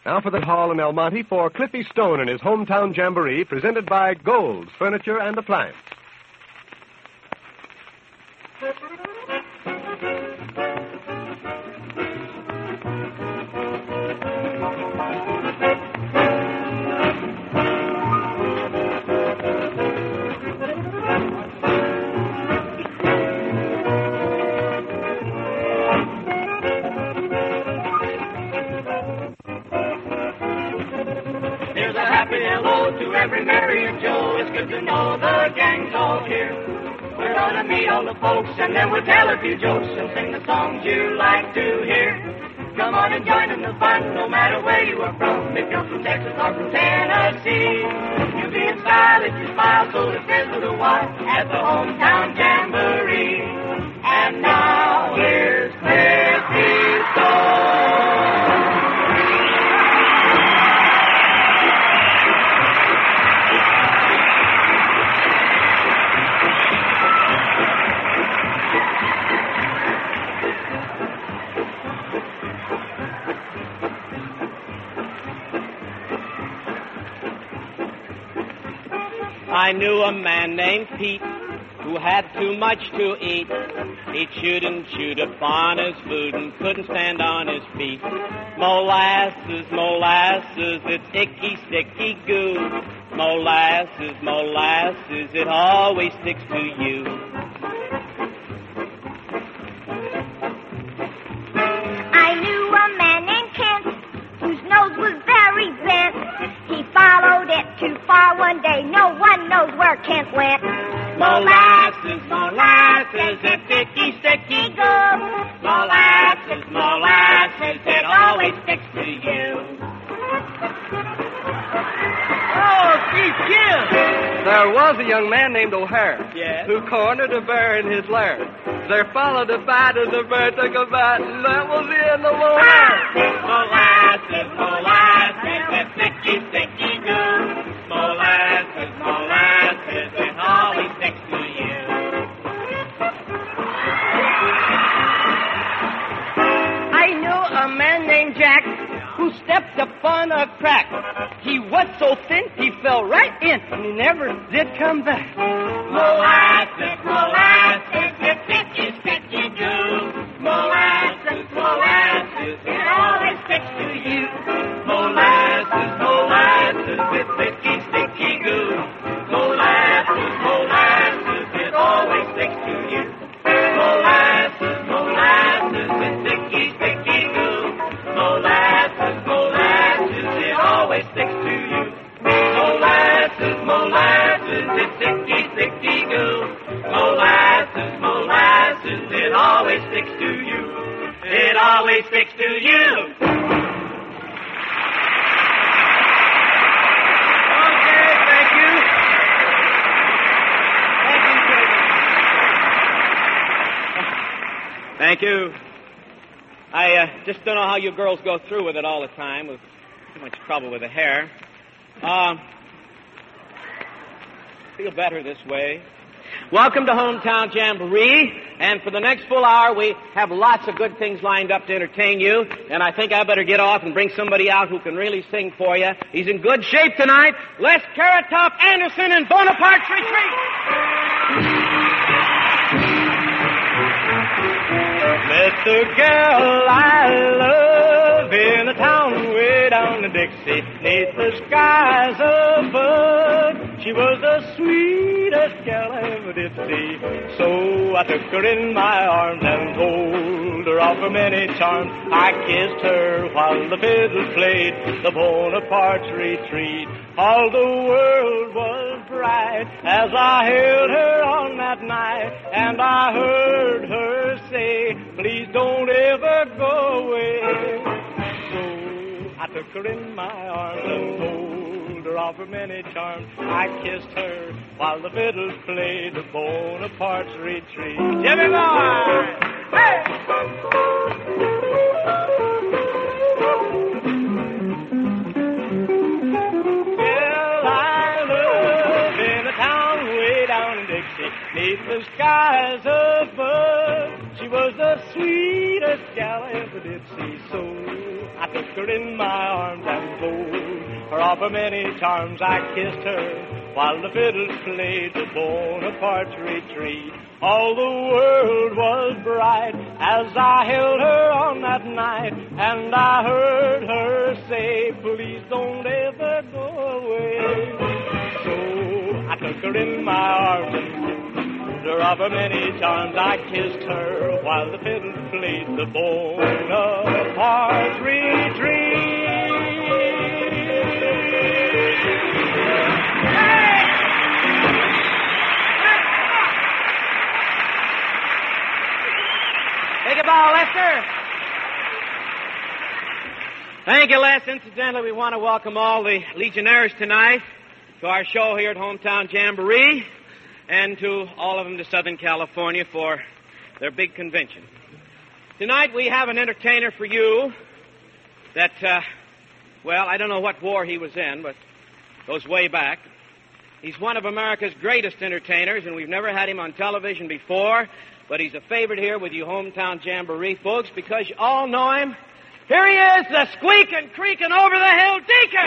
Now for the hall in El Monte for Cliffy Stone and his hometown jamboree, presented by Gold's Furniture and Appliance. To every Mary and Joe, it's good to know the gang's all here. We're gonna meet all the folks and then we'll tell a few jokes and sing the songs you like to hear. Come on and join in the fun, no matter where you are from. If you're from Texas or from Tennessee, you'll be in style if you smile, so let's dance a little while at the hometown jamboree. And now here's Cliffy Stone. I knew a man named Pete who had too much to eat. He chewed and chewed upon his food and couldn't stand on his feet. Molasses, molasses, it's icky, sticky goo. Molasses, molasses, it always sticks to you. I knew a man named Kent whose nose was very bent. He followed it too far one day. No one knows where Kent went. Molasses, molasses, it's sticky, sticky goo. Molasses, molasses, it always sticks to you. Oh, gee, Jim! There was a young man named O'Hare. Yes? Who cornered a bear in his lair. There followed a bite and the bear took a bite, and that was the end of O'Hare. Molasses, molasses, it's sticky, sticky goo. Molasses, molasses, it always sticks to you. I knew a man named Jack who stepped upon a crack. He was so thin, he fell right in, and he never did come back. Molasses, molasses, it's sticky, sticky goo. Molasses, molasses, it always sticks to you. Molasses, molasses, it's sticky, sticky goo. Molasses, molasses, it always sticks to you. Molasses, molasses, it's sticky, sticky goo. Molasses, molasses, it always sticks to you. Molasses, molasses, it's sticky, sticky goo. Molasses, molasses, it always sticks to you. It always sticks to you. Okay, thank you. Thank you. I just don't know how you girls go through with it all the time, with too much trouble with the hair. Feel better this way. Welcome to Hometown Jamboree, and for the next full hour, we have lots of good things lined up to entertain you, and I think I better get off and bring somebody out who can really sing for you. He's in good shape tonight. Les Carrot Top Anderson and Bonaparte's Retreat. Met the girl I love in a town way down in Dixie, 'neath the skies above. She was the sweetest girl I ever did see. So I took her in my arms and told her of her many charms. I kissed her while the fiddle played the Bonaparte's Retreat. All the world was bright as I held her on that night, and I heard her say, "Please don't ever go away." So I took her in my arms and told her of her many charms. I kissed her while the fiddles played the Bonaparte's Retreat. Jimmy boy! Hey! Well, I live in a town way down in Dixie, 'neath the skies above. She was the sweetest gal I ever did see. So I took her in my arms and told her of her many charms. I kissed her while the fiddle played the Bonaparte retreat. All the world was bright as I held her on that night, and I heard her say, please don't ever go away. So I took her in my arms and told her of her many charms. I kissed her while the fiddle played the Bonaparte retreat. Take a bow, Lester. Thank you, Les. Incidentally, we want to welcome all the Legionnaires tonight to our show here at Hometown Jamboree, and to all of them to Southern California for their big convention. Tonight we have an entertainer for you that, well, I don't know what war he was in, but goes way back. He's one of America's greatest entertainers, and we've never had him on television before, but he's a favorite here with you Hometown Jamboree folks because you all know him. Here he is, the squeaking, creaking, over-the-hill Deacon!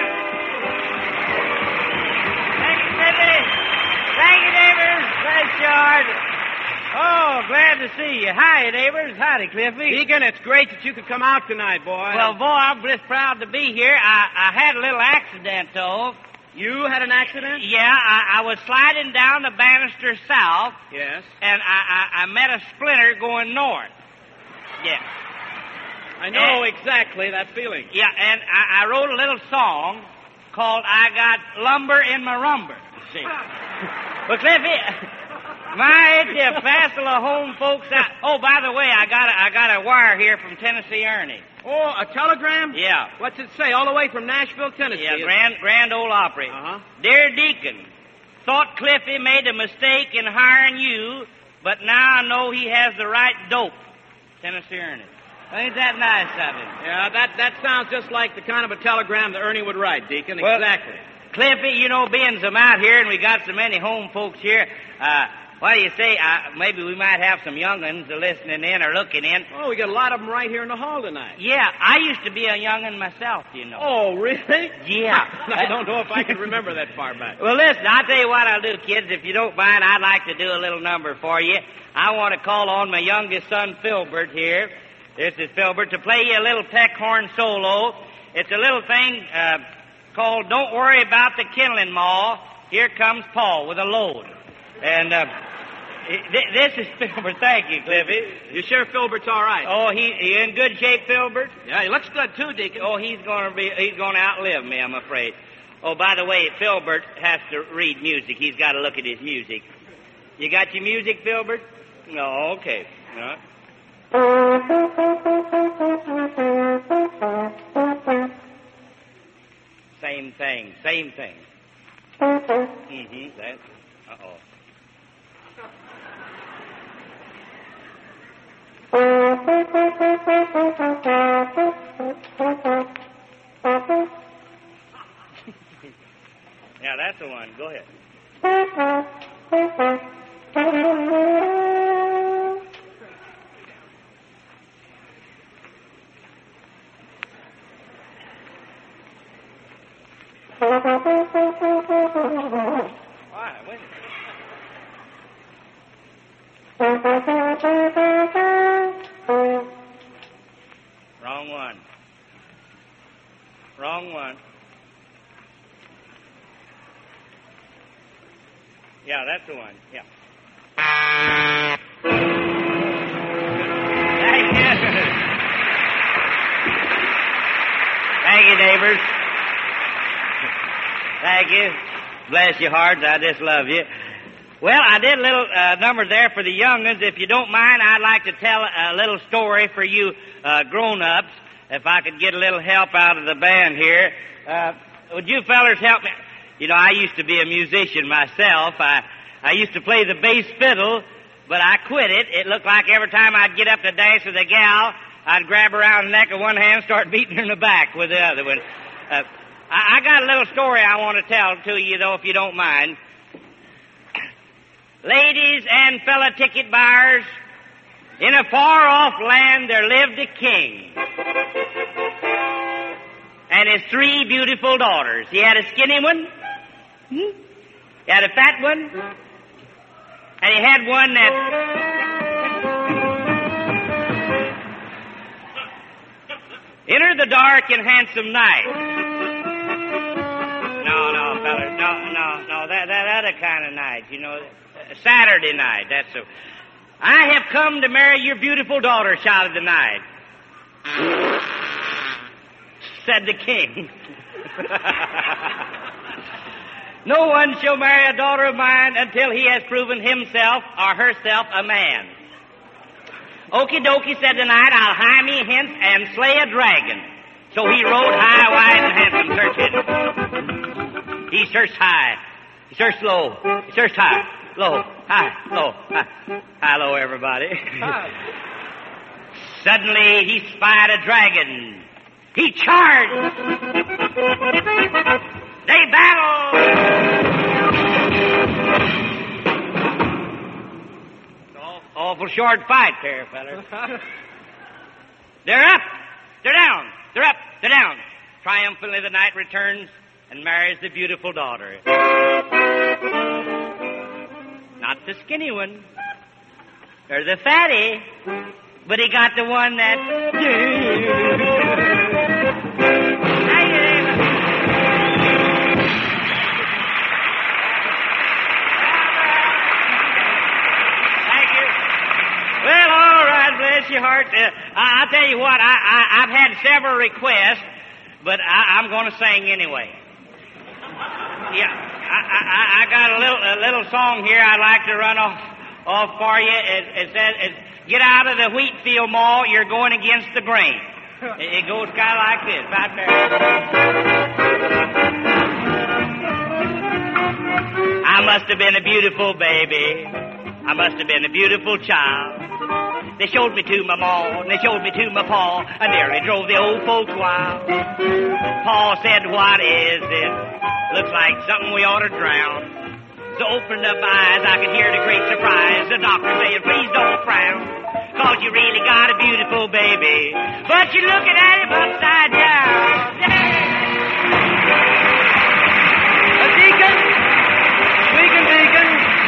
Thank you, Sidney. Thank you, neighbors. Bless your heart. Oh, glad to see you. Hi, neighbors. Howdy, Cliffy. Deacon, it's great that you could come out tonight, boy. Well, boy, I'm just proud to be here. I had a little accident, though. You had an accident? Yeah, I was sliding down the banister south. Yes. And I met a splinter going north. Yeah. I know exactly that feeling. Yeah, and I wrote a little song called I Got Lumber in My Rumber. See. Well, Cliffy, it's a passel of home folks out. Oh, by the way, I got a wire here from Tennessee Ernie. Oh, a telegram? Yeah. What's it say? All the way from Nashville, Tennessee. Yeah, Grand Ole Opry. Uh-huh. Dear Deacon, thought Cliffy made a mistake in hiring you, but now I know he has the right dope. Tennessee Ernie. Ain't that nice of him? Yeah, that sounds just like the kind of a telegram that Ernie would write, Deacon. Well, exactly. Cliffy, you know, being I'm out here and we got so many home folks here, what do you say? Maybe we might have some young'uns listening in or looking in. Oh, we got a lot of them right here in the hall tonight. Yeah, I used to be a young'un myself, you know. Oh, really? Yeah. I don't know if I can remember that far back. Well, listen, I'll tell you what I'll do, kids. If you don't mind, I'd like to do a little number for you. I want to call on my youngest son, Filbert, here. This is Filbert, to play you a little peck horn solo. It's a little thing called Don't Worry About the Kindling, Ma. Here comes Paul with a load. And this is Filbert. Thank you, Cliffy. You sure Filbert's all right? Oh, he in good shape, Filbert? Yeah, he looks good too, Deacon. Oh, he's gonna outlive me, I'm afraid. Oh, by the way, Filbert has to read music. He's got to look at his music. You got your music, Filbert? No, okay. All right. Same thing. Mm-hmm. That's. Uh-oh. Yeah, that's the one. Go ahead. Wrong one. Yeah, that's the one. Yeah. Thank you, neighbors. Thank you. Bless your hearts. I just love you. Well, I did a little number there for the young'uns. If you don't mind, I'd like to tell a little story for you grown-ups. If I could get a little help out of the band here. Would you fellers help me? You know, I used to be a musician myself. I used to play the bass fiddle, but I quit it. It looked like every time I'd get up to dance with a gal, I'd grab her around the neck with one hand and start beating her in the back with the other one. I got a little story I want to tell to you, though, if you don't mind. Ladies and fellow ticket buyers, in a far-off land there lived a king. and his 3 beautiful daughters. He had a skinny one, he had a fat one, and he had one that... Enter the dark and handsome night. No, fellas, no, that other kind of night, you know, Saturday night, that's so. I have come to marry your beautiful daughter, child of the night, said the king. No one shall marry a daughter of mine until he has proven himself or herself a man. Okie dokie, said the knight, I'll hie me hence and slay a dragon. So he rode high, wide, and handsome, searching. He searched high, he searched low, he searched high, low, high, low, high, high, low, everybody. Suddenly he spied a dragon. He charged. They battled. Awful short fight there, fellas. They're up. They're down. They're up. They're down. Triumphantly the knight returns and marries the beautiful daughter. Not the skinny one, or the fatty, but he got the one that... Well, all right, bless your heart. I'll tell you what, I've had several requests, but I'm going to sing anyway. Yeah, I got a little song here I'd like to run off for you. It says, get out of the wheat field, Ma, you're going against the grain. It goes kind of like this, right there. I must have been a beautiful baby. I must have been a beautiful child. They showed me to my ma, and they showed me to my pa. I nearly drove the old folks wild. Pa said, what is it? Looks like something we ought to drown. So opened up my eyes, I could hear the great surprise. The doctor saying, please don't frown, 'cause you really got a beautiful baby, but you're looking at him upside down. A deacon! Deacon!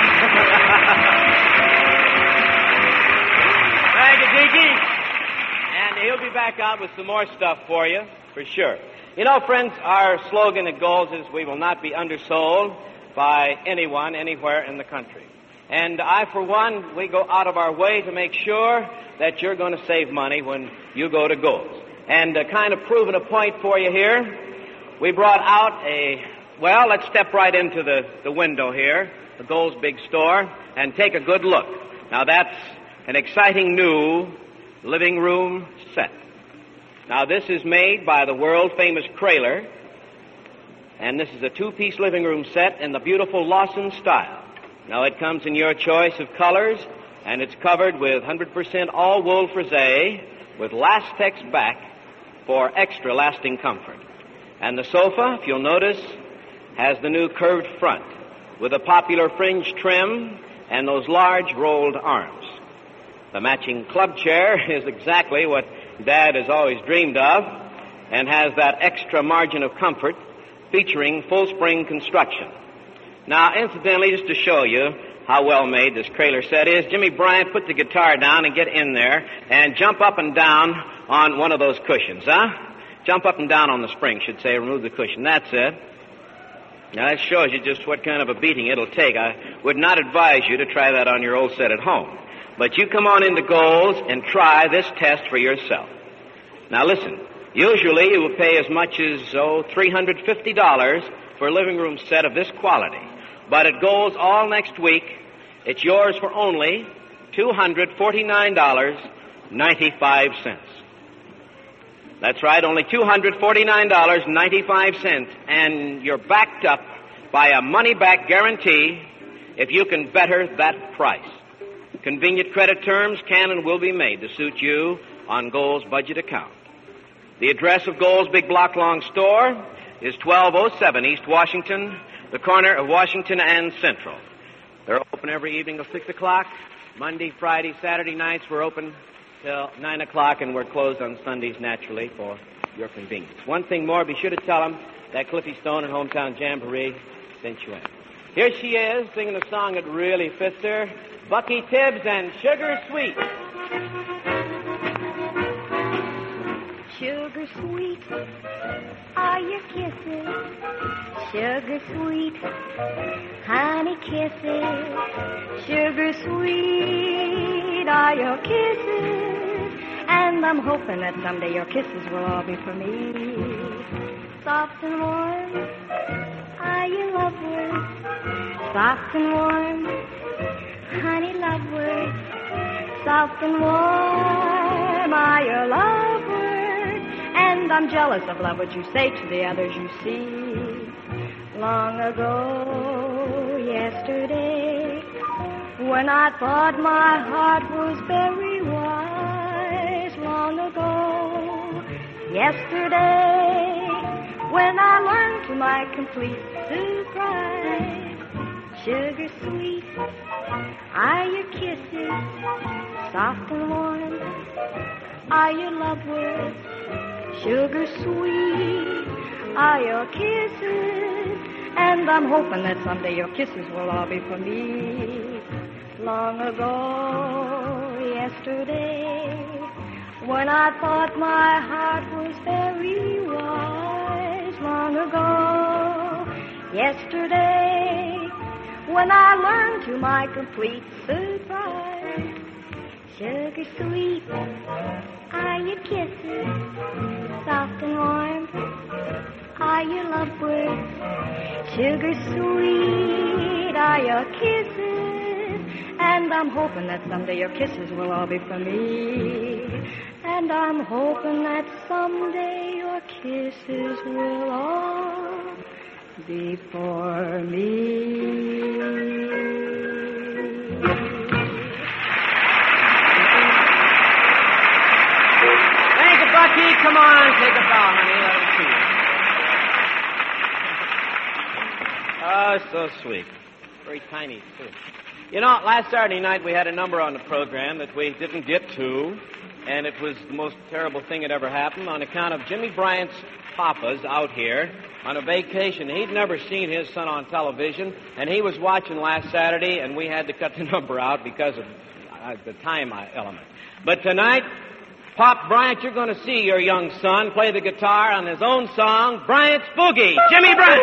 Thank you, Deacon. And he'll be back out with some more stuff for you, for sure. You know, friends, our slogan at Gold's is we will not be undersold by anyone, anywhere in the country. And I, for one, we go out of our way to make sure that you're going to save money when you go to Gold's. And kind of proving a point for you here, we brought out well, let's step right into the window here, the Gold's big store, and take a good look. Now, that's an exciting new living room set. Now, this is made by the world-famous Kraler, and this is a 2-piece living room set in the beautiful Lawson style. Now, it comes in your choice of colors, and it's covered with 100% all-wool frisee with Lastex back for extra lasting comfort. And the sofa, if you'll notice, has the new curved front with a popular fringe trim and those large rolled arms. The matching club chair is exactly what Dad has always dreamed of and has that extra margin of comfort featuring full spring construction. Now, incidentally, just to show you how well made this Kraler set is, Jimmy Bryant, put the guitar down and get in there and jump up and down on one of those cushions, huh? Jump up and down on the spring, should say, remove the cushion. That's it. Now, that shows you just what kind of a beating it'll take. I would not advise you to try that on your old set at home. But you come on into Gold's and try this test for yourself. Now, listen, usually you will pay as much as, $350 for a living room set of this quality. But at Gold's all next week, it's yours for only $249.95. That's right, only $249.95, and you're backed up by a money-back guarantee if you can better that price. Convenient credit terms can and will be made to suit you on Gold's budget account. The address of Gold's Big Block Long store is 1207 East Washington, the corner of Washington and Central. They're open every evening till 6 o'clock. Monday, Friday, Saturday nights we're open till 9 o'clock, and we're closed on Sundays naturally for your convenience. One thing more, be sure to tell them that Cliffy Stone and Hometown Jamboree sent you in. Here she is, singing a song that really fits her, Bucky Tibbs and Sugar Sweet. Sugar sweet are your kisses, sugar sweet honey kisses, sugar sweet are your kisses, and I'm hoping that someday your kisses will all be for me. Soft and warm are your love words, soft and warm honey love words, soft and warm are your love words. And I'm jealous of love, what you say to the others you see. Long ago, yesterday, when I thought my heart was very wise. Long ago, yesterday, when I learned to my complete surprise. Sugar sweet are your kisses, soft and warm are your love words. Sugar sweet are your kisses, and I'm hoping that someday your kisses will all be for me. Long ago, yesterday, when I thought my heart was very wise. Long ago, yesterday, when I learned to my complete surprise. Sugar sweet are your kisses, soft and warm are your love words. Sugar sweet are your kisses, and I'm hoping that someday your kisses will all be for me. And I'm hoping that someday your kisses will all be for me. Bucky, come on, take a bow, honey. Let me see you. Oh, so sweet. Very tiny, too. You know, last Saturday night we had a number on the program that we didn't get to, and it was the most terrible thing that ever happened on account of Jimmy Bryant's papa's out here on a vacation. He'd never seen his son on television, and he was watching last Saturday, and we had to cut the number out because of the time element. But tonight, Pop Bryant, you're going to see your young son play the guitar on his own song, Bryant's Boogie. Jimmy Bryant.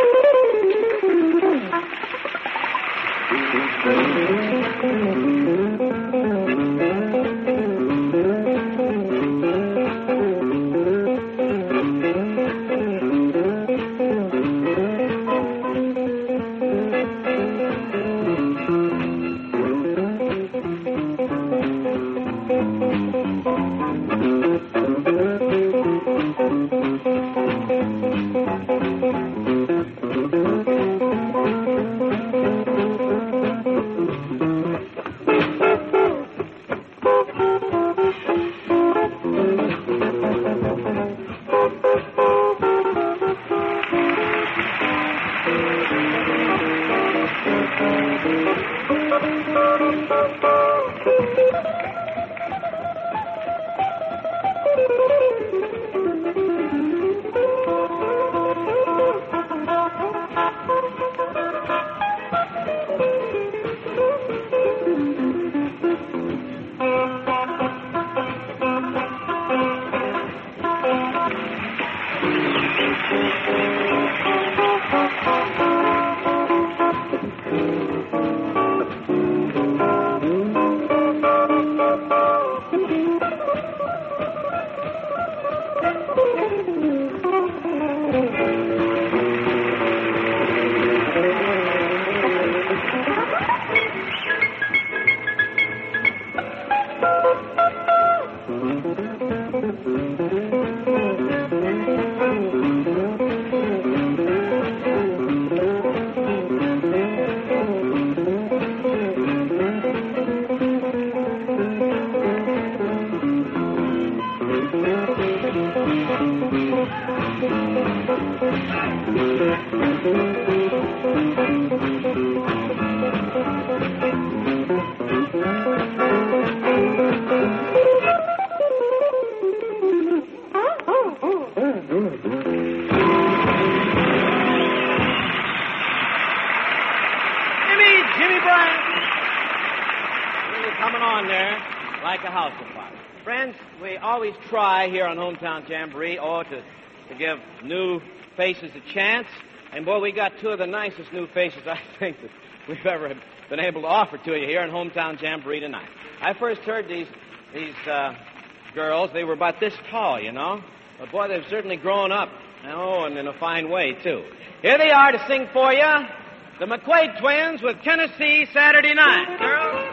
down there like a house afire. Friends, we always try here on Hometown Jamboree, to give new faces a chance. And, boy, we got two of the nicest new faces, I think, that we've ever been able to offer to you here in Hometown Jamboree tonight. I first heard these girls. They were about this tall, you know. But, boy, they've certainly grown up. Oh, and in a fine way, too. Here they are to sing for you, the McQuaid Twins with Tennessee Saturday Night. Girls.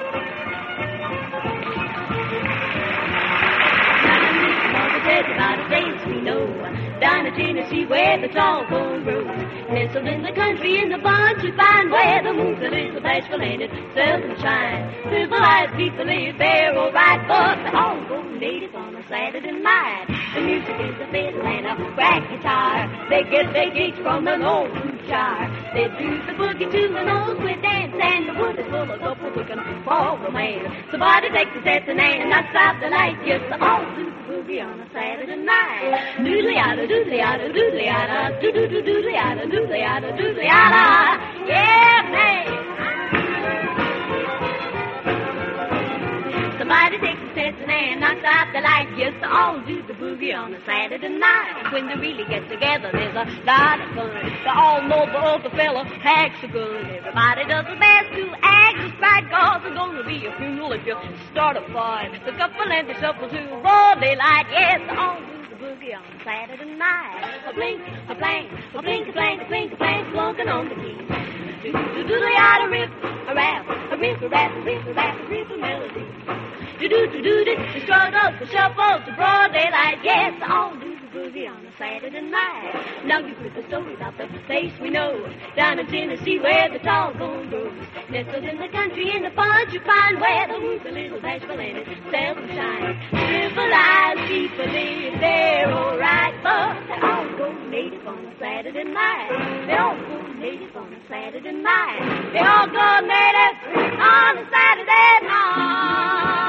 About a place we know, down in Tennessee where the tall corn grows. Nestled in the country in the bunch you find where the moon's a little bashful and it seldom shines. Civilized people live there all right, but they all go native on a Saturday night. The music is a fiddle and a crack guitar. They get their gigs from an old jar. They do the boogie to the nose with dance, and the wood is full of couple who can fall the man. Somebody takes a set and knocks out the light. Yes, they all do boogie on a Saturday night. Doodly-yada, doodly-yada, doodly-yada, doo-doo-doo-doodly-yada, doodly-yada, doodly-yada. Yeah, man. Somebody takes a test and knocks out the light. Yes, they all do the boogie on a Saturday night. When they really get together, there's a lot of fun. They all know the other fella acts so good. Everybody does their best to act just right, 'cause there's gonna be a funeral if you start a fight. The couple and the shuffle to broad daylight. Yes, they all do the boogie on a Saturday night. A blink, a blank, a blink, a blank, a blink, a blank, flunking on the key. Do-do-do-do-do-do-do, rip, a rap, a rip, a rap, a rip, a rap, a rip, a melody. Do-do-do-do-do, the struggle, the shuffle, the broad daylight. Yes, all do the boogie on a Saturday night. Now you put the story about the place we know, down in Tennessee where the tall corn grows. Nestled in the country in the punch you find where the moon's a little bashful and it seldom shines. Civilized people live there all right, but they all go native on a Saturday night. They all go native on a Saturday night. They all go native on a Saturday night.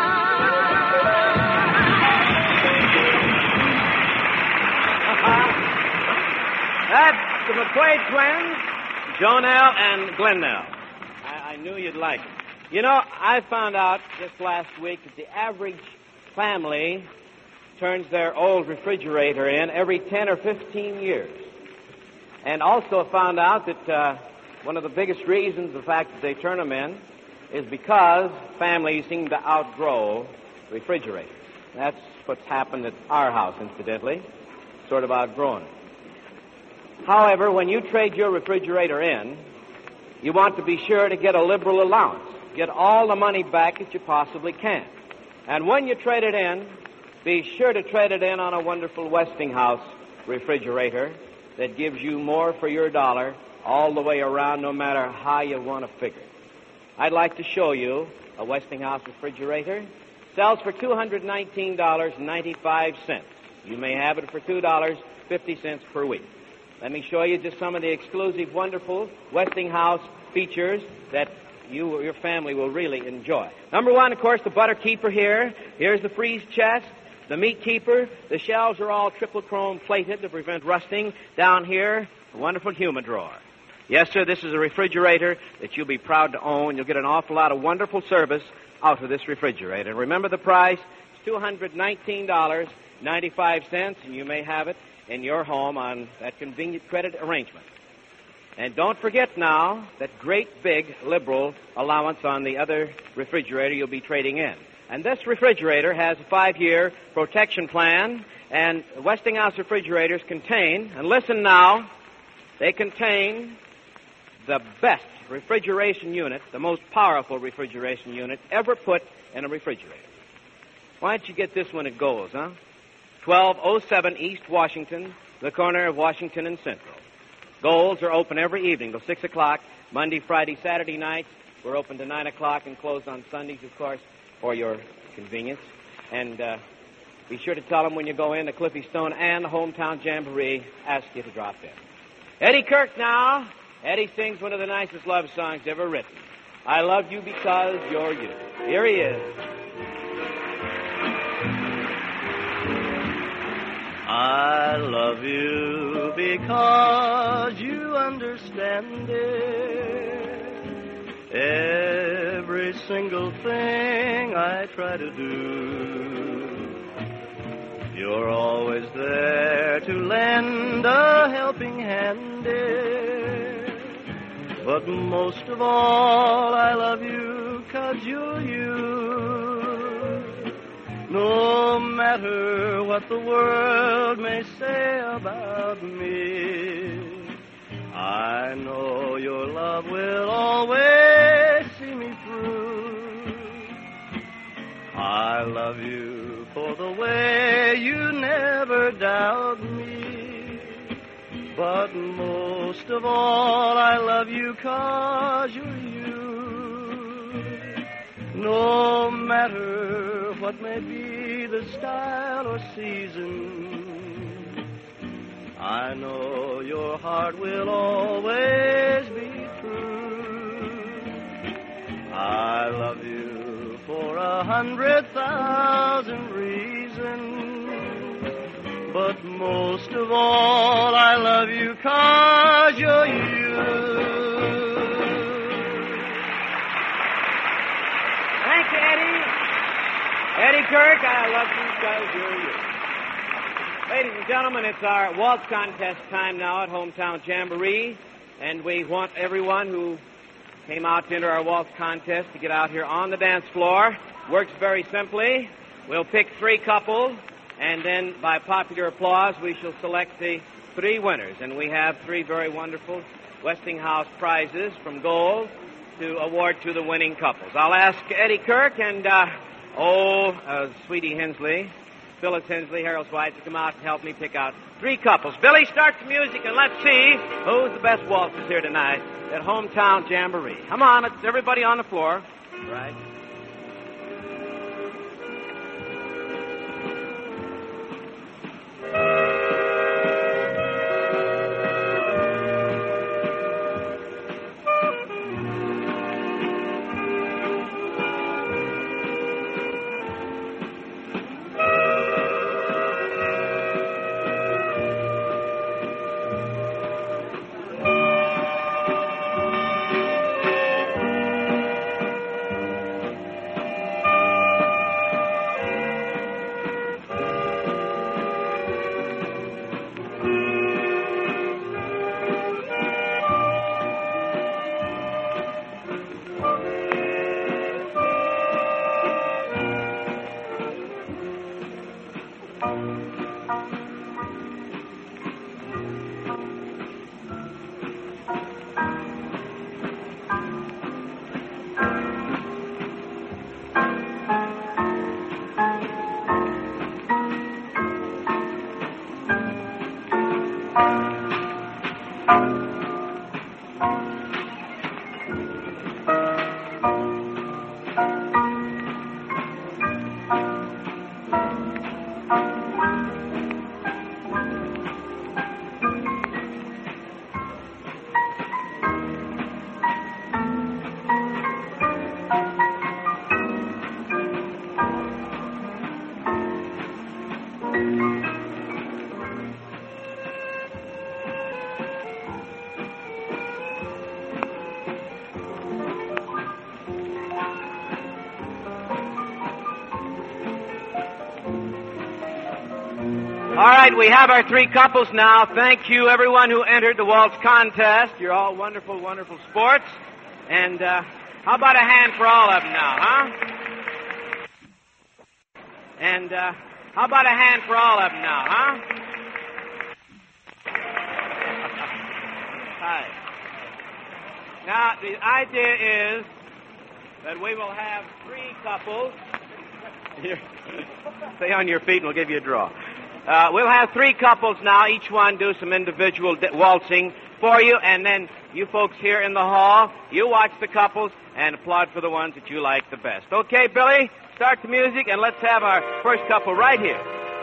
That's the McQuaid Twins, Jonelle and Glennell. I knew you'd like it. You know, I found out just last week that the average family turns their old refrigerator in every 10 or 15 years. And also found out that one of the biggest reasons, the fact that they turn them in, is because families seem to outgrow refrigerators. That's what's happened at our house, incidentally, sort of outgrown it. However, when you trade your refrigerator in, you want to be sure to get a liberal allowance. Get all the money back that you possibly can. And when you trade it in, be sure to trade it in on a wonderful Westinghouse refrigerator that gives you more for your dollar all the way around, no matter how you want to figure. I'd like to show you a Westinghouse refrigerator. Sells for $219.95. You may have it for $2.50 per week. Let me show you just some of the exclusive, wonderful Westinghouse features that you or your family will really enjoy. Number one, of course, the butter keeper here. Here's the freeze chest, the meat keeper. The shelves are all triple chrome plated to prevent rusting. Down here, a wonderful humidor. Yes, sir, this is a refrigerator that you'll be proud to own. You'll get an awful lot of wonderful service out of this refrigerator. And remember the price, it's $219.95, and you may have it in your home on that convenient credit arrangement. And don't forget now that great big liberal allowance on the other refrigerator you'll be trading in. And this refrigerator has a 5-year protection plan, and Westinghouse refrigerators contain, and listen now, they contain the best refrigeration unit, the most powerful refrigeration unit ever put in a refrigerator. Why don't you get this one at Gold's, huh? 1207 East Washington, the corner of Washington and Central. Gold's are open every evening till 6 o'clock, Monday, Friday, Saturday nights. We're open to 9 o'clock and closed on Sundays, of course, for your convenience. And be sure to tell them when you go in, the Cliffy Stone and the Hometown Jamboree ask you to drop in. Eddie Kirk now. Eddie sings one of the nicest love songs ever written. I love you because you're you. Here he is. I love you because you understand it. Every every single thing I try to do. You're always there to lend a helping hand, dear. But most of all, I love you 'cause you're you. No matter what the world may say about me, I know your love will always see me through. I love you for the way you never doubt me. But most of all, I love you 'cause you're you. No matter what may be the style or season, I know your heart will always be true. I love you for 100,000 reasons, but most of all, I love you 'cause you're you. Thank you, Eddie. Eddie Kirk, I love you 'cause you're you. Ladies and gentlemen, it's our waltz contest time now at Hometown Jamboree, and we want everyone who came out to enter our waltz contest to get out here on the dance floor. Works very simply. We'll pick 3 couples, and then by popular applause, we shall select the 3 winners. And we have 3 very wonderful Westinghouse prizes from Gold to award to the winning couples. I'll ask Eddie Kirk and, Sweetie Hensley, Phyllis Hensley, Harold White, to come out and help me pick out 3 couples. Billy, start the music, and let's see who's the best waltzers here tonight at Hometown Jamboree. Come on, it's everybody on the floor. Right. All right, we have our 3 couples now. Thank you, everyone who entered the waltz contest. You're all wonderful, wonderful sports. And how about a hand for all of them now, huh? And how about a hand for all of them now, huh? Hi. Now, the idea is that we will have 3 couples. Here. Stay on your feet and we'll give you a draw. We'll have 3 couples now, each one do some individual waltzing for you, and then you folks here in the hall, you watch the couples and applaud for the ones that you like the best. Okay, Billy, start the music, and let's have our first couple right here.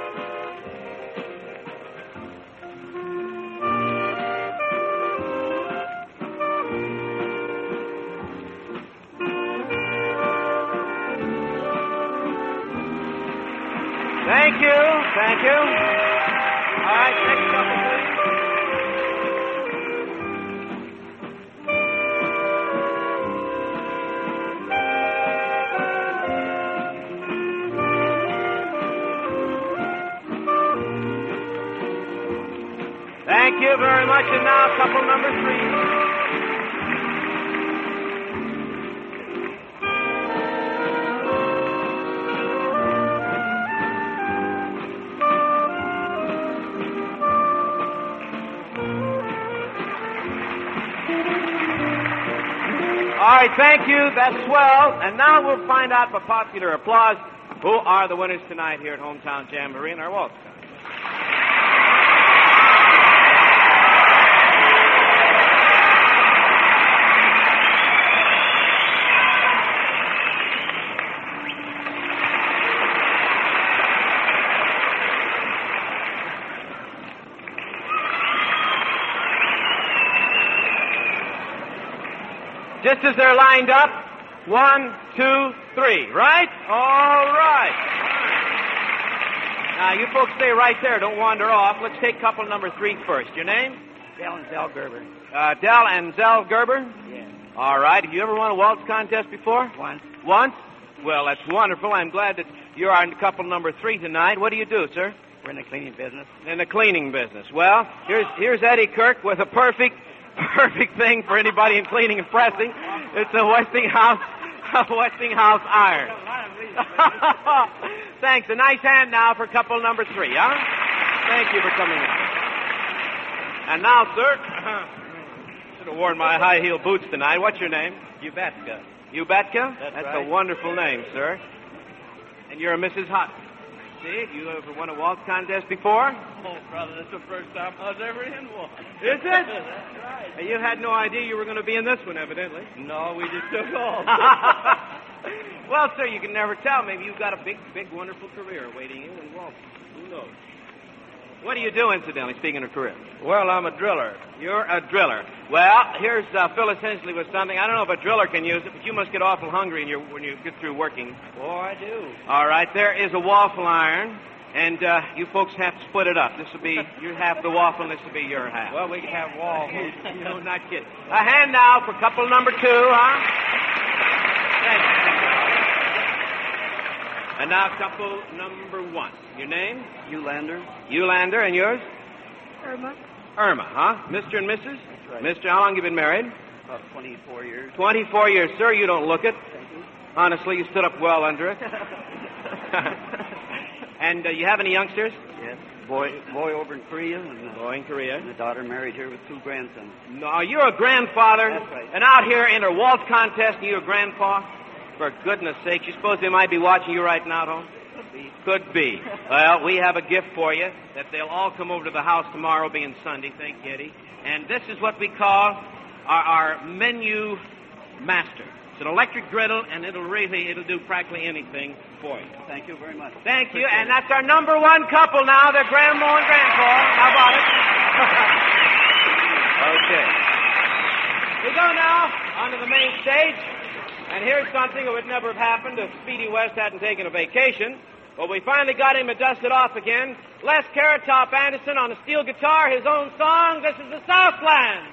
Thank you. Thank you. All right, next couple, please. you very much. And now couple number 3. All right, thank you. That's swell. And now we'll find out by popular applause who are the winners tonight here at Hometown Jamboree in our waltz contest. Just as they're lined up, 1, 2, 3, right? All right. Now, you folks stay right there. Don't wander off. Let's take couple number 3 first. Your name? Dell and Zell Gerber. Dell and Zell Gerber? Yes. All right. Have you ever won a waltz contest before? Once. Once? Well, that's wonderful. I'm glad that you're on couple number 3 tonight. What do you do, sir? We're in the cleaning business. In the cleaning business. Well, here's Eddie Kirk with a perfect thing for anybody in cleaning and pressing. It's a Westinghouse iron. Thanks. A nice hand now for couple number 3, huh? Thank you for coming in. And now, sir, should have worn my high heel boots tonight. What's your name? Ubetka. Ubetka? That's right. a wonderful name, sir. And you're a Mrs. Hutton. See, you ever won a waltz contest before? Oh, brother, that's the first time I was ever in one. Is it? That's right. You had no idea you were going to be in this one, evidently. No, we just took off. Well, sir, you can never tell. Maybe you've got a big, wonderful career awaiting you in waltz. Who knows? What do you do, incidentally, speaking of career? Well, I'm a driller. You're a driller. Well, here's Phyllis Hensley with something. I don't know if a driller can use it, but you must get awful hungry when you get through working. Oh, I do. All right, there is a waffle iron, and you folks have to split it up. This will be your half the waffle, and this will be your half. Well, we can have waffles. No, not kidding. A hand now for couple number 2, huh? Thank you. And now couple number 1. Your name? Eulander. Eulander, and yours? Irma. Irma, huh? Mr. and Mrs.? That's right. Mr., how long have you been married? About 24 years. 24 years, sir. You don't look it. Thank you. Honestly, you stood up well under it. And you have any youngsters? Yes. Boy over in Korea. And, Boy in Korea. and a daughter married here with 2 grandsons. No, you're a grandfather. That's right. And out here in a waltz contest, you're a grandpa? For goodness sake, you suppose they might be watching you right now at home? Could be. Well, we have a gift for you that they'll all come over to the house tomorrow, being Sunday. Thank you, Eddie. And this is what we call our menu master. It's an electric griddle, and it'll do practically anything for you. Thank you very much. Thank you. And that's our number 1 couple now. They're Grandma and Grandpa. How about it? Okay. We go now onto the main stage. And here's something that would never have happened if Speedy West hadn't taken a vacation. But we finally got him to dust it off again. Les Carrot Top Anderson on a steel guitar, his own song. This is the Southland.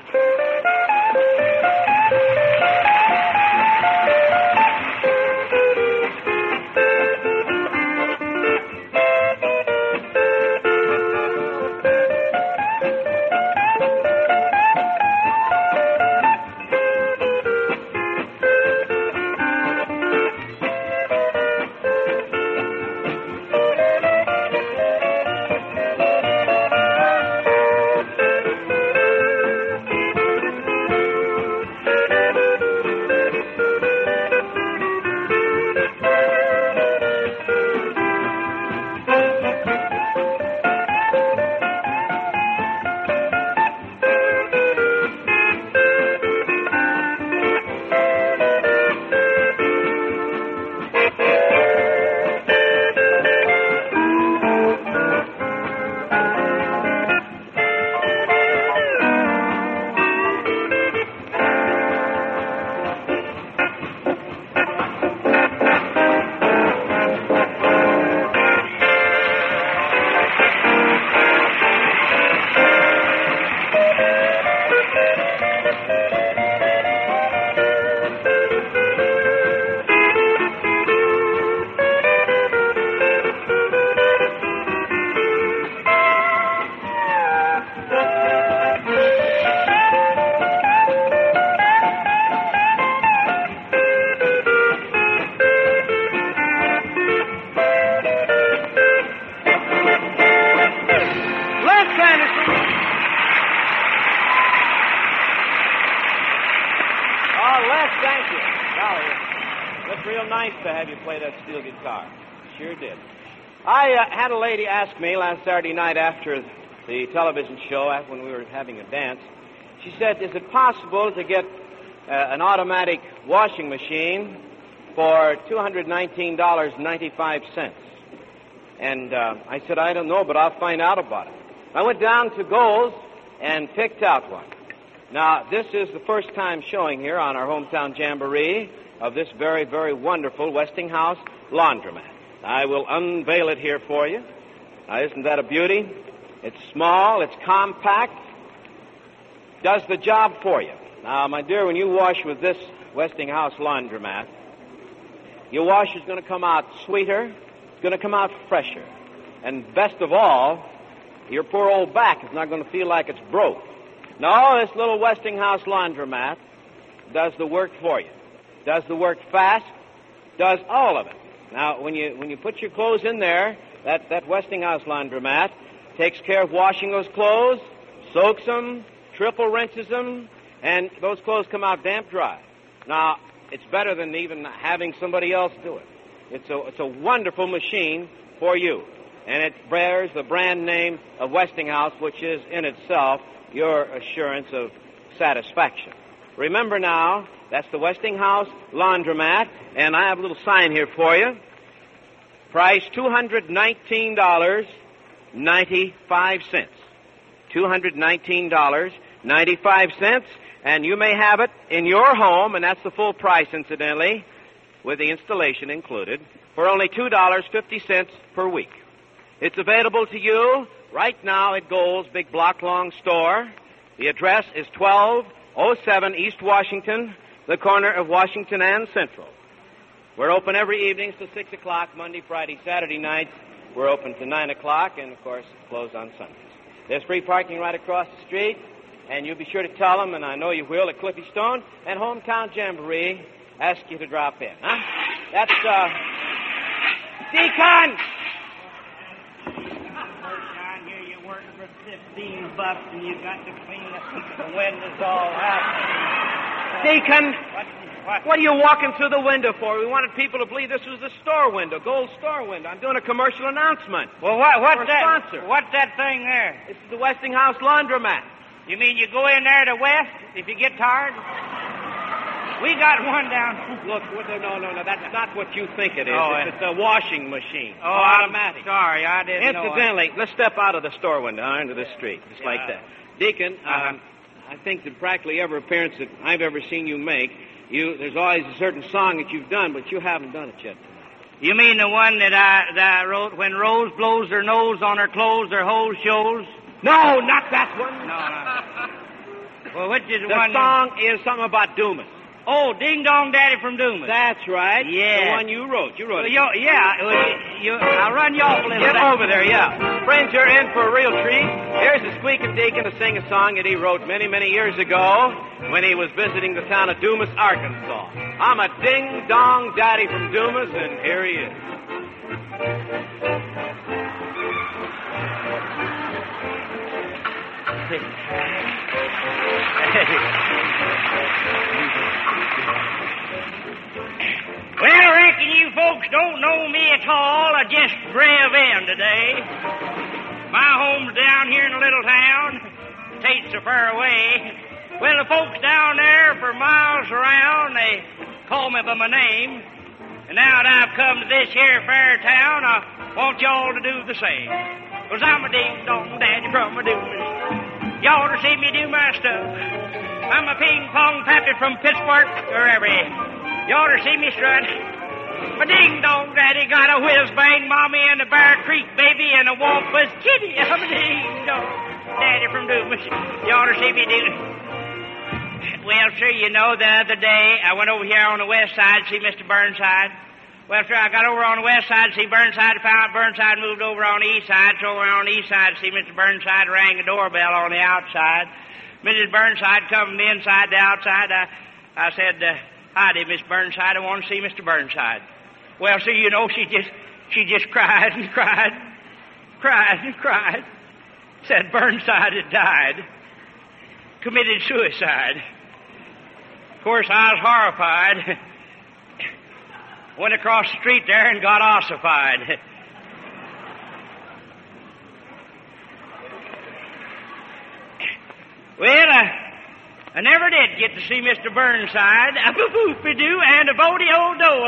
thank you. Golly, it's real nice to have you play that steel guitar. Sure did. I had a lady ask me last Saturday night after the television show, when we were having a dance. She said, is it possible to get an automatic washing machine for $219.95? And I said, I don't know, but I'll find out about it. I went down to Gold's and picked out one. Now, this is the first time showing here on our hometown jamboree of this very, very wonderful Westinghouse laundromat. I will unveil it here for you. Now, isn't that a beauty? It's small, it's compact, does the job for you. Now, my dear, when you wash with this Westinghouse laundromat, your wash is going to come out sweeter, it's going to come out fresher. And best of all, your poor old back is not going to feel like it's broke. No, this little Westinghouse laundromat does the work for you. Does the work fast, does all of it. Now, when you put your clothes in there, that Westinghouse laundromat takes care of washing those clothes, soaks them, triple rinses them, and those clothes come out damp dry. Now, it's better than even having somebody else do it. It's a wonderful machine for you. And it bears the brand name of Westinghouse, which is in itself your assurance of satisfaction. Remember now, that's the Westinghouse laundromat, and I have a little sign here for you. Price $219.95. $219.95, and you may have it in your home, and that's the full price, incidentally, with the installation included, for only $2.50 per week. It's available to you right now at Gold's big block-long store. The address is 1207 East Washington, the corner of Washington and Central. We're open every evening till 6 o'clock, Monday, Friday, Saturday nights. We're open to 9 o'clock, and, of course, closed on Sundays. There's free parking right across the street, and you'll be sure to tell them, and I know you will, at Cliffy Stone and Hometown Jamboree ask you to drop in. Huh? That's, Deacon! Here you're working for 15 bucks, and you got to clean the windows all out. Deacon! What are you walking through the window for? We wanted people to believe this was the store window, Gold store window. I'm doing a commercial announcement. Well, what's that? Sponsor. What's that thing there? This is the Westinghouse laundromat. You mean you go in there to West if you get tired? We got one down. Look, no, that's not what you think it is. Oh, it's a washing machine. Oh, automatic. I'm sorry, I didn't know. Incidentally, let's step out of the store window into the street, just like that. Deacon, I think that practically every appearance that I've ever seen you make, there's always a certain song that you've done, but you haven't done it yet tonight. You mean the one that I wrote, when Rose blows her nose on her clothes, her whole shows? No, not that one. No. Well, which is the one? The song is something about Dumas. Oh, Ding Dong Daddy from Dumas. That's right. Yeah. The one you wrote. You wrote it. I'll run you off a little bit. Get back. over there, yeah. Friends, you're in for a real treat. Here's the Squeakin' Deacon to sing a song that he wrote many, many years ago when he was visiting the town of Dumas, Arkansas. I'm a Ding Dong Daddy from Dumas, and here he is. Well, I reckon you folks don't know me at all. I just drove in today. My home's down here in a little town. Tate's so far away. Well, the folks down there for miles around, they call me by my name. And now that I've come to this here fair town, I want y'all to do the same. 'Cause I'm a ding-dong daddy from a Dumas. Y'all to see me do my stuff. I'm a ping-pong pappy from Pittsburgh, wherever. You ought to see me strut. My ding-dong daddy got a whiz-bang mommy and a Bear Creek baby and a Wampus kitty. I'm a ding-dong daddy from Dumas. You ought to see me do it. Well, sir, you know, the other day I went over here on the west side to see Mr. Burnside. Well, sir, I got over on the west side to see Burnside, found out Burnside moved over on the east side, so over on the east side to see Mr. Burnside, rang the doorbell on the outside. Mrs. Burnside come from the inside to the outside. I said, howdy, Miss Burnside, I want to see Mr. Burnside. Well, sir, you know, she just cried and cried and cried. Said Burnside had died. Committed suicide. course, I was horrified. Went across the street there and got ossified. Well, I never did get to see Mr. Burnside, a boop-boop-a-doo, and a bodie-o-dole.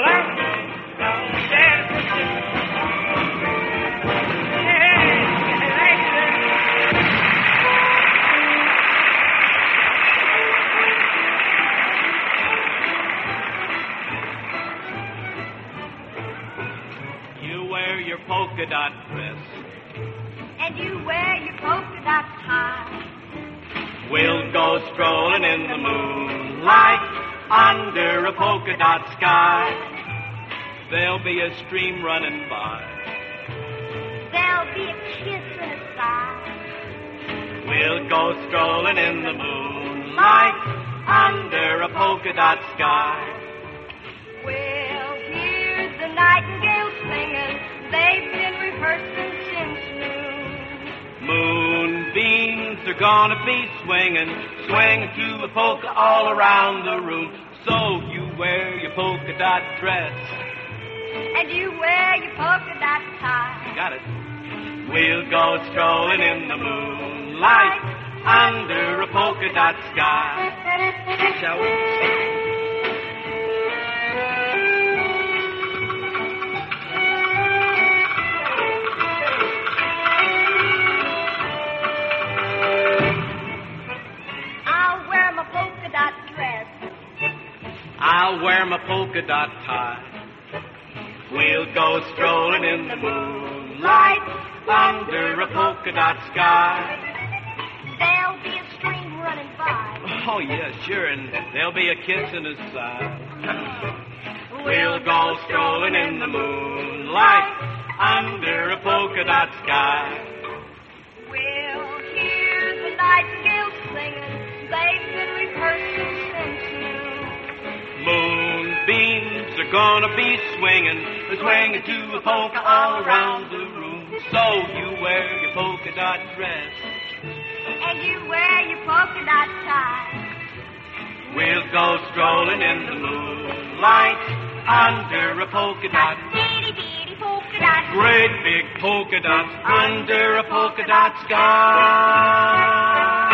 You wear your polka dot dress. And you wear your polka dot tie. We'll go strolling in the moonlight under a polka dot sky. There'll be a stream running by. There'll be a kiss and a sigh. We'll go strolling in the moonlight under a polka dot sky. Well, here's the nightingale singing. They've been rehearsing since noon. Moonbeams are gonna be swinging, swinging to a polka all around the room. So you wear your polka dot dress. And you wear your polka dot tie. Got it. We'll go strolling in the moonlight under a polka dot sky. Shall we? I'll wear my polka dot tie. We'll go strolling in the moonlight under a polka dot sky. There'll be a stream running by. Oh, yeah, sure, and there'll be a kiss and a sigh. We'll go strolling in the moonlight under a polka dot sky. We'll hear the nightingale singing. They've been rehearsing since noon. Moonbeams are gonna be swinging, swinging to a polka all around the room. So you wear your polka dot dress. And you wear your polka dot tie. We'll go strolling in the moonlight under a polka dot. Itty bitty polka dot. Great big polka dots under a polka dot sky.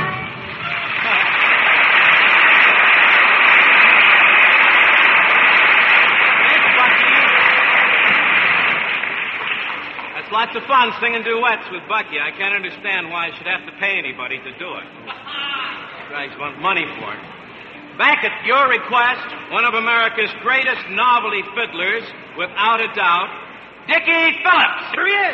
It's lots of fun singing duets with Bucky. I can't understand why I should have to pay anybody to do it. Guys want money for it. Back at your request, one of America's greatest novelty fiddlers, without a doubt, Dickie Phillips. Here he is.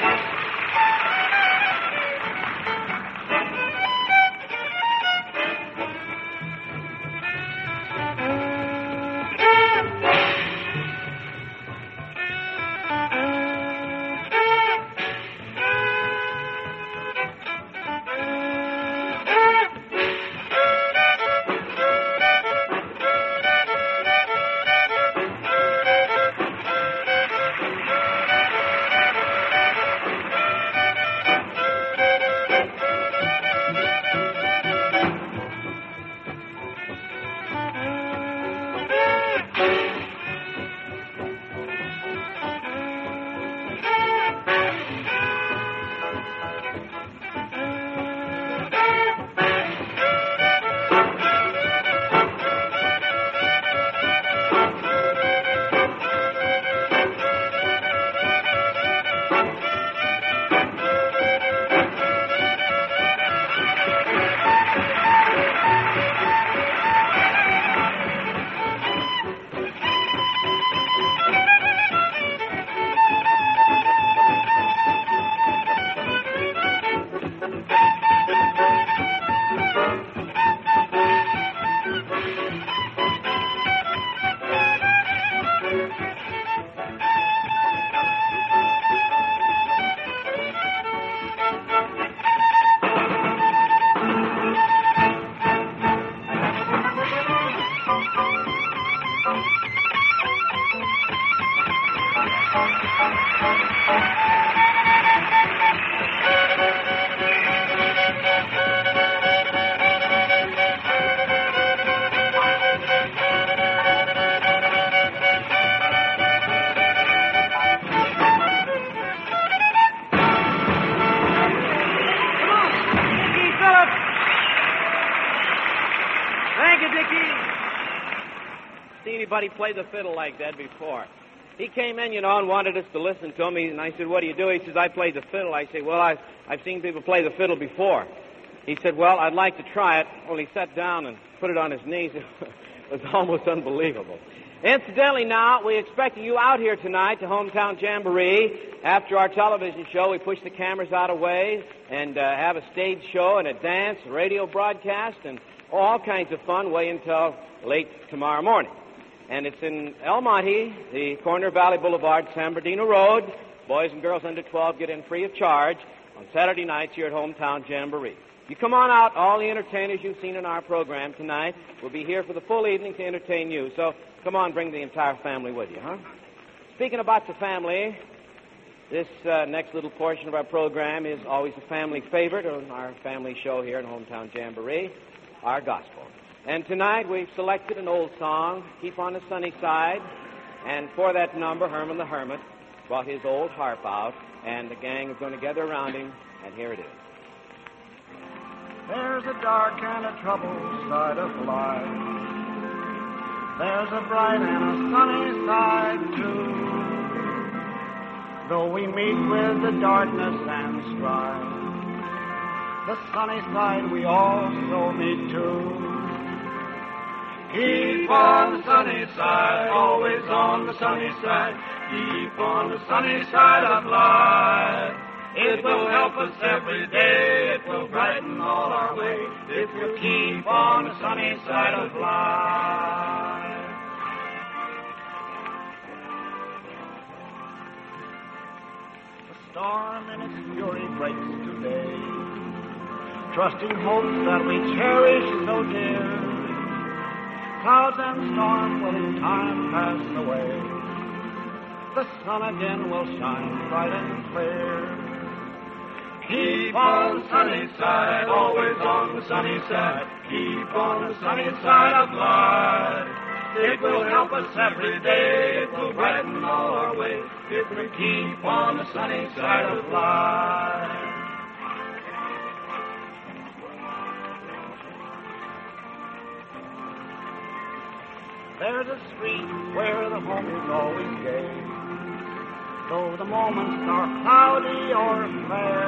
Thank you, Dickie. See anybody play the fiddle like that before? He came in, and wanted us to listen to him. And I said, what do you do? He says, I play the fiddle. I say, well, I've seen people play the fiddle before. He said, well, I'd like to try it. Well, he sat down and put it on his knees. It was almost unbelievable. Incidentally, now, we're expecting you out here tonight to Hometown Jamboree. After our television show, we push the cameras out of way and have a stage show and a dance, a radio broadcast, and all kinds of fun way until late tomorrow morning. And it's in El Monte, the corner of Valley Boulevard, San Bernardino Road. Boys and girls under 12 get in free of charge on Saturday nights here at Hometown Jamboree. You come on out. All the entertainers you've seen in our program tonight will be here for the full evening to entertain you. So come on, bring the entire family with you, huh? Speaking about the family, this next little portion of our program is always a family favorite on our family show here at Hometown Jamboree, our gospel. And tonight we've selected an old song, Keep on the Sunny Side. And for that number, Herman the Hermit brought his old harp out, and the gang is going to gather around him, and here it is. There's a dark and a troubled side of life. There's a bright and a sunny side, too. Though we meet with the darkness and strife, the sunny side we also meet, too. Keep on the sunny side, always on the sunny side. Keep on the sunny side of life. It will help us every day. It will brighten all our way if we keep on the sunny side of life. The storm in its fury breaks today, trusting hopes that we cherish so dear. Clouds and storms will in time pass away. The sun again will shine bright and clear. Keep on the sunny side, always on the sunny side. Keep on the sunny side of life. It will help us every day. It will brighten all our way if we keep on the sunny side of life. There's a street where the home is always gay, though the moments are cloudy or fair.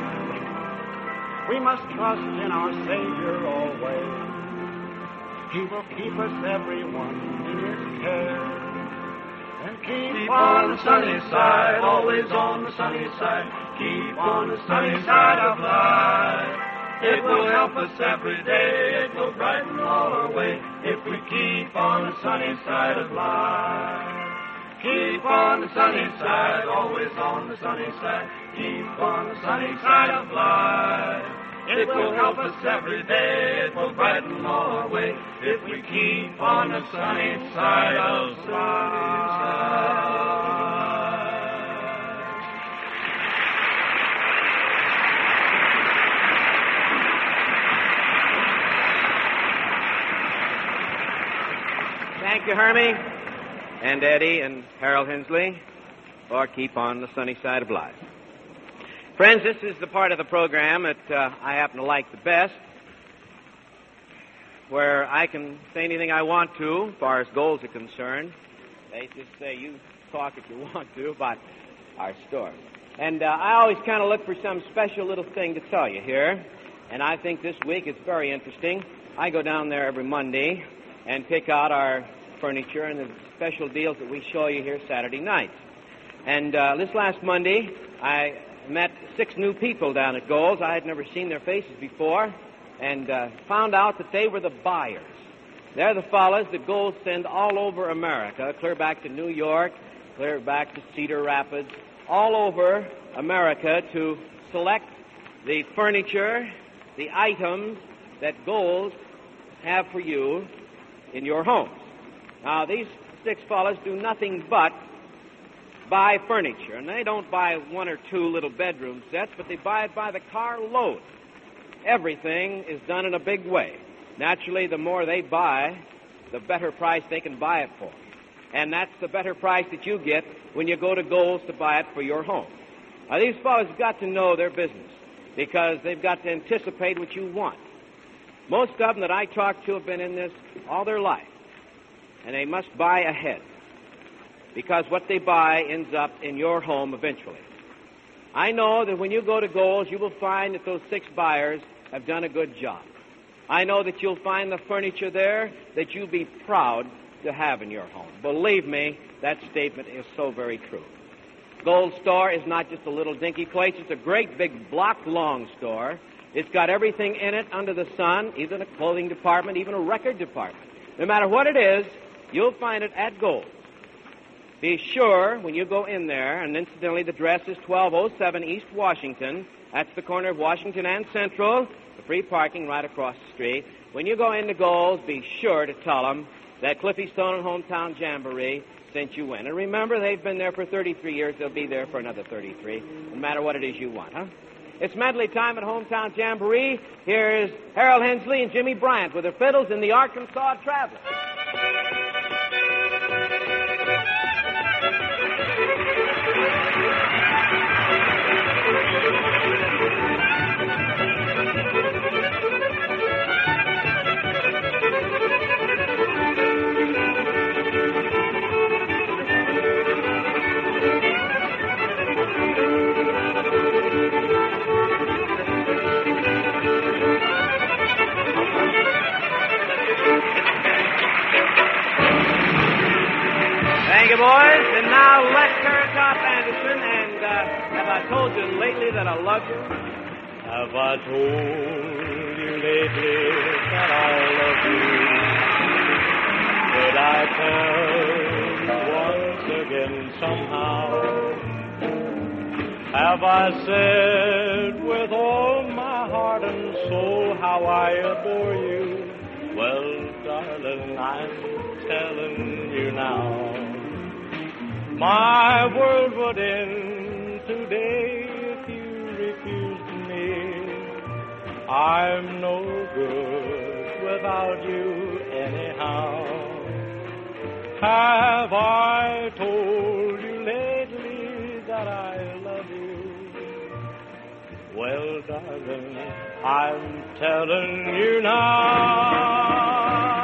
We must trust in our Savior always. He will keep us, everyone, in His care. And keep on the sunny side, always on the sunny side. Keep on the sunny side of life. It will help us every day. It will brighten all our way if we keep on the sunny side of life. Keep on the sunny side, always on the sunny side. Keep on the sunny side of life. It will help us every day. It will brighten all our way if we keep on the sunny side of life. Thank you, Hermie, and Eddie, and Harold Hensley, for Keep on the Sunny Side of Life. Friends, this is the part of the program that I happen to like the best, where I can say anything I want to, as far as goals are concerned. They just say, you talk if you want to about our store. And I always kind of look for some special little thing to tell you here, and I think this week it's very interesting. I go down there every Monday and pick out our furniture and the special deals that we show you here Saturday nights. And this last Monday, I met 6 new people down at Gold's. I had never seen their faces before, and found out that they were the buyers. They're the fellas that Gold's send all over America, clear back to New York, clear back to Cedar Rapids, all over America to select the furniture, the items that Gold's have for you in your homes. Now, these 6 fellas do nothing but buy furniture, and they don't buy 1 or 2 little bedroom sets, but they buy it by the car load. Everything is done in a big way. Naturally, the more they buy, the better price they can buy it for. And that's the better price that you get when you go to Gold's to buy it for your home. Now, these fellas have got to know their business, because they've got to anticipate what you want. Most of them that I talk to have been in this all their life, and they must buy ahead, because what they buy ends up in your home eventually. I know that when you go to Gold's, you will find that those 6 buyers have done a good job. I know that you'll find the furniture there that you'll be proud to have in your home. Believe me, that statement is so very true. Gold Store is not just a little dinky place. It's a great big block-long store. It's got everything in it under the sun, even a clothing department, even a record department. No matter what it is, you'll find it at Gold's. Be sure when you go in there, and incidentally the address is 1207 East Washington. That's the corner of Washington and Central. The free parking right across the street. When you go into Gold's, be sure to tell them that Cliffy Stone and Hometown Jamboree sent you in. And remember, they've been there for 33 years. They'll be there for another 33, no matter what it is you want, huh? It's medley time at Hometown Jamboree. Here is Harold Hensley and Jimmy Bryant with their fiddles in the Arkansas Traveler. Thank you, boys. And now Les Currituck Anderson. And have I told you lately that I love you? Have I told you lately that I love you? Did I tell you once again somehow? Have I said with all my heart and soul how I adore you? Well, darling, I'm telling you now. My world would end today if you refused me. I'm no good without you anyhow. Have I told you lately that I love you? Well, darling, I'm telling you now.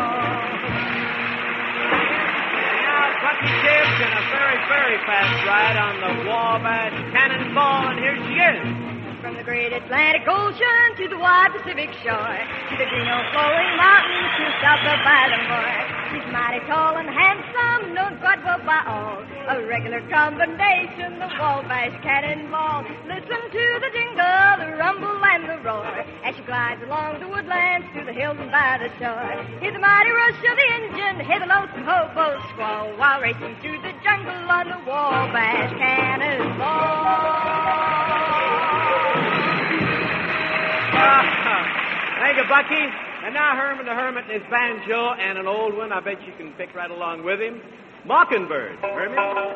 Bucky Gibbs in a very, very fast ride on the Wabash Cannonball, and here she is. From the great Atlantic Ocean to the wide Pacific shore, to the green old flowing mountains to south of Baltimore. She's mighty tall and handsome, known quite well by all. A regular combination, the Wabash Cannonball. Listen to the jingle, the rumble and the roar, as she glides along the woodlands to the hills and by the shore. Hear the mighty rush of the engine, hear the lonesome hobo squall, while racing through the jungle on the Wabash Cannonball. Thank you, Bucky. And now Herman the Hermit and his banjo, and an old one I bet you can pick right along with him, Mockingbird. Hermit?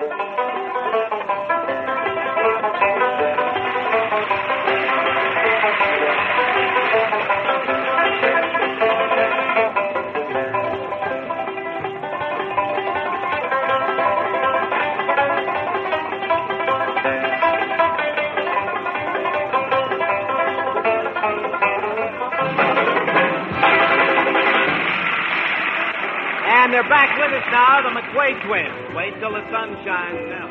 And they're back with us now, the McQuay twins. Wait till the sun shines now.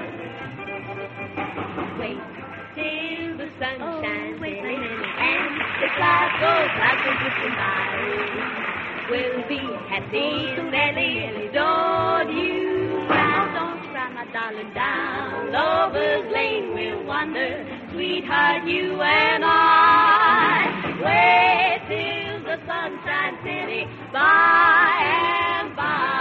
Wait till the sun shines and the cloud goes like a drifting by. We'll be happy together, don't you cry, don't cry, my darling, down Lover's Lane we'll wander, sweetheart, you and I. Wait till the sun shines steady by and by.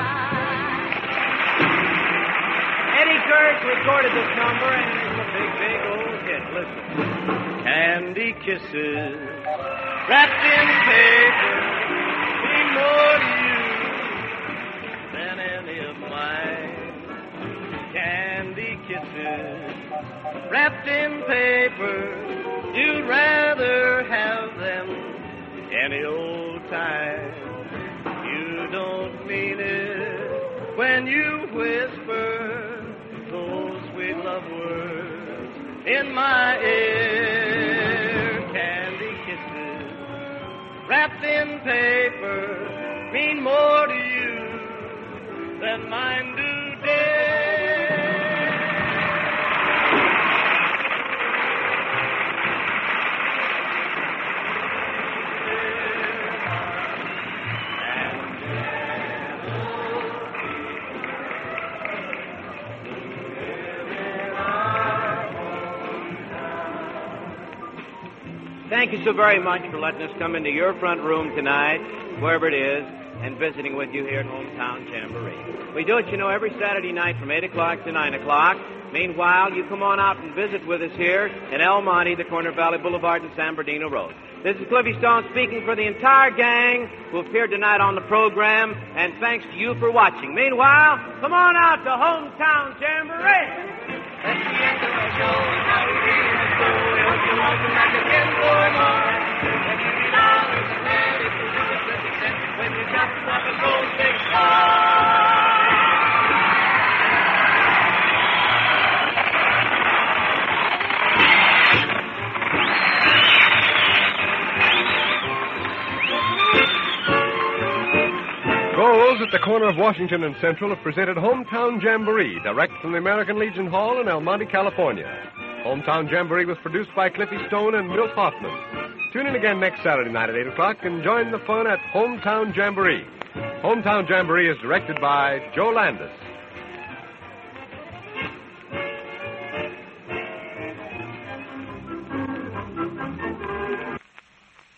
Eddie Kurtz recorded this number, and it's a big, big old hit. Listen. Candy kisses wrapped in paper mean more to you than any of mine. Candy kisses wrapped in paper, you'd rather have them any old time. You don't mean it when you whisper those sweet love words in my ear. Candy kisses wrapped thin paper mean more to you than mine do, dear. Thank you so very much for letting us come into your front room tonight, wherever it is, and visiting with you here at Hometown Jamboree. We do it, every Saturday night from 8 o'clock to 9 o'clock. Meanwhile, you come on out and visit with us here in El Monte, the corner of Valley Boulevard and San Bernardino Road. This is Cliffy Stone speaking for the entire gang who appeared tonight on the program, and thanks to you for watching. Meanwhile, come on out to Hometown Jamboree. That's the end of our show, and now we read the story. Hope you want to back again for more. And $50 and that is the 50 cents when you got to walk a gold big star. Goals at the corner of Washington and Central have presented Hometown Jamboree, direct from the American Legion Hall in El Monte, California. Hometown Jamboree was produced by Cliffy Stone and Milt Hoffman. Tune in again next Saturday night at 8 o'clock and join the fun at Hometown Jamboree. Hometown Jamboree is directed by Joe Landis.